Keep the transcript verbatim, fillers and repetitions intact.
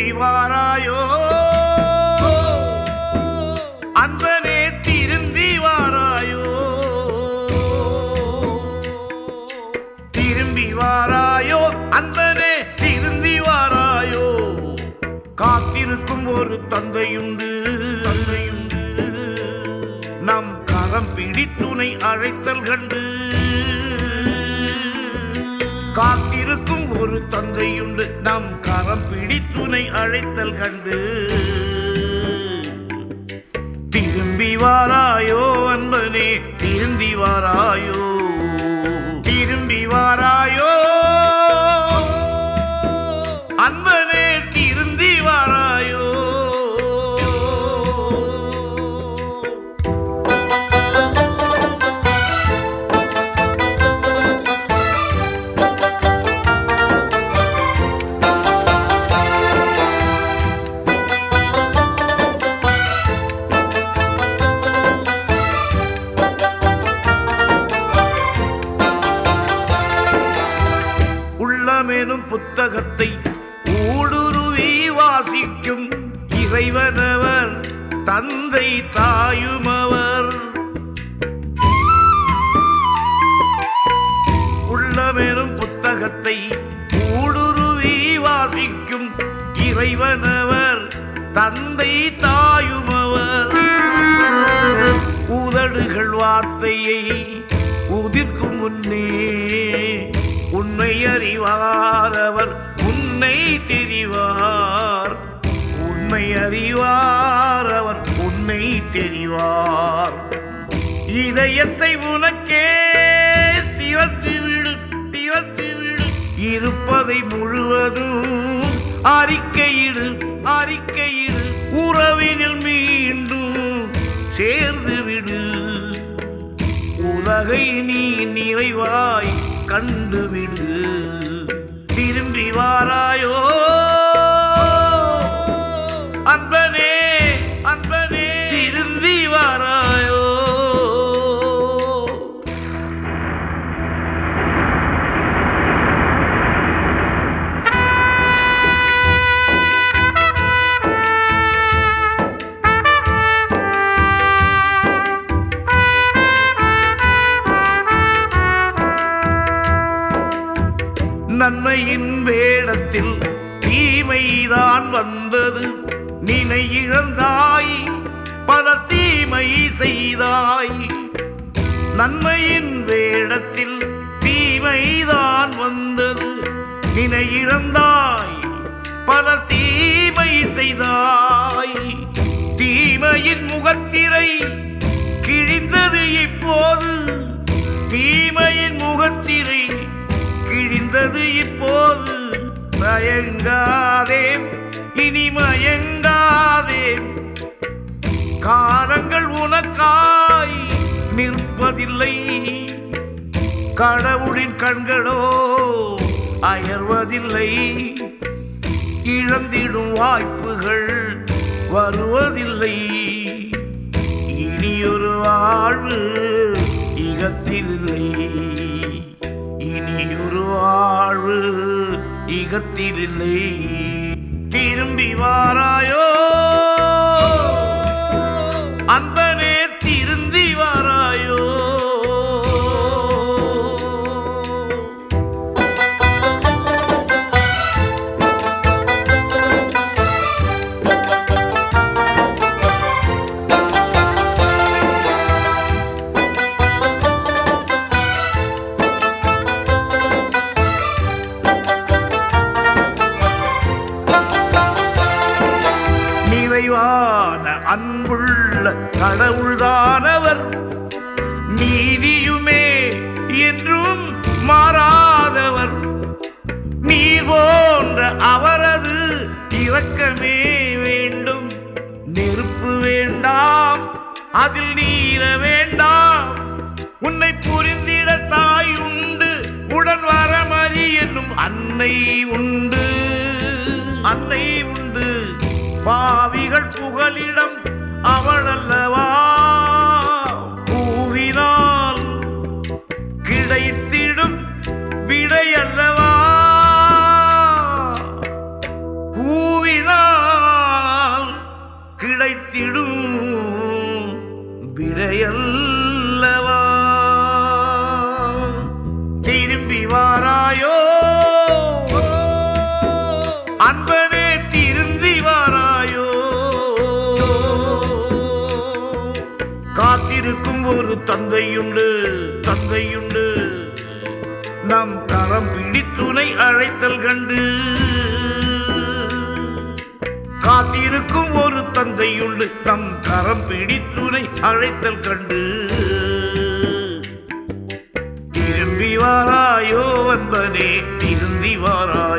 திரும்பி வாராயோ அன்பனே திரும்பி வாராயோ திரும்பி வாராயோ அன்பனே திரும்பி வாராயோ காத்திருக்கும் ஒரு தந்தையுண்டு தந்தையுண்டு நம் கரம் பிடித்துணை அழைத்தல் கண்டு காத்திருக்கும் ஒரு தந்தையுண்டு நம் கரம் பிடித்துணை அழைத்தல் கண்டு திரும்பி வாராயோ அன்பனே திரும்பி வாராயோ திரும்பி வாராயோ அன்பனே திரும்பி வாராயோ உள்ளமெனும் புத்தகத்தை ஊடுருவி வாசிக்கும் இறைவனவர் தந்தை தாயுமவர் உள்ளமெனும் புத்தகத்தை ஊடுருவி வாசிக்கும் இறைவனவர் தந்தை தாயுமவர் உதடுகள் வார்த்தையை உதிர்க்கும் முன்னே உன்னை அறிவார் அவர் உன்னை தெரிவார் உன்னை அறிவார் அவர் உன்னை தெரிவார் இதயத்தை உனக்கே திறந்து விடு திறந்து விடு இருப்பதை முழுவதும் அறிக்கையிடு அறிக்கையிடு உறவினில் மீண்டும் சேர்ந்து விடு உலகை நீ நிறைவாய் கண்டுவிடு திரும்பி வாராயோ அன்பனே அன்பனே திரும்பி வாராயோ நன்மையின் வேடத்தில் தீமைதான் வந்தது நினை இழந்தாய் பல தீமை செய்தாய் நன்மையின் வேடத்தில் தீமைதான் வந்தது நினை இழந்தாய் பல தீமை செய்தாய் தீமையின் முகத்திரை கிழிந்தது இப்போது தீமையின் முகத்திரை கிழிந்தது இப்போது மயங்காதே இனி மயங்காதே காலங்கள் உனக்காய் நிற்பதில்லை கடவுளின் கண்களோ அயர்வதில்லை இழந்திடும் வாய்ப்புகள் வருவதில்லை இனியொரு வாழ்வு இகத்தில் இல்லை இனியொரு வாழ்வு இகத்தில் இல்லை திரும்பி வாராயோ அன்பனே திரும்பி வாராயோ நிறைவான அன்புள்ள கடவுள்தானவர் நீதியுமே என்றும் மாறாதவர் நீர் போன்ற அவரது இரக்கமே வேண்டும் நெருப்பு வேண்டாம் அதில் நீர வேண்டாம் உன்னை புரிந்திட தாய் உண்டு உடன் வரமறி என்னும் அன்னை உண்டு அன்னை உண்டு பாவிகள் புகலிடம் அவள் அல்லவா கூவினால் கிடைத்திடும் விடை அல்லவா கூவினால் கிடைத்திடும் விடையல்லவா. திரும்பி வாராயோ அன்பனே, திரும்பி வாராயோ. காத்திருக்கும் ஒரு தந்தையுண்டு, தந்தையுண்டு, நம் கரம் பிடித்துணை அழைத்தல் கண்டு. காத்திருக்கும் ஒரு தந்தையுண்டு, நம் கரம் பிடித்துணை அழைத்தல் கண்டு. திரும்பி வாராயோ அன்பனே, திரும்பி வாரா.